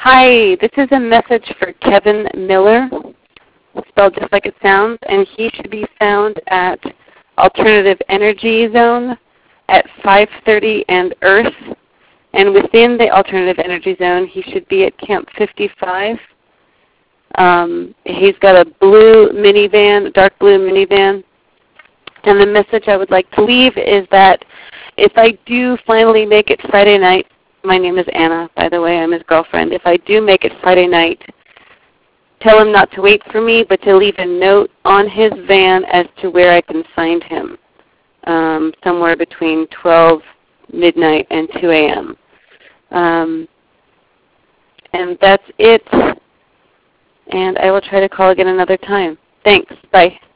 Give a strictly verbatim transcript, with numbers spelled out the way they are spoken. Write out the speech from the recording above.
Hi, this is a message for Kevin Miller, spelled just like it sounds, and he should be found at Alternative Energy Zone at five thirty and Earth. And within the Alternative Energy Zone, he should be at Camp fifty-five. Um, he's got a blue minivan, dark blue minivan. And the message I would like to leave is that if I do finally make it Friday night, my name is Anna, by the way, I'm his girlfriend. If I do make it Friday night, tell him not to wait for me, but to leave a note on his van as to where I can find him, um, somewhere between twelve midnight and two a m Um, and that's it. And I will try to call again another time. Thanks. Bye.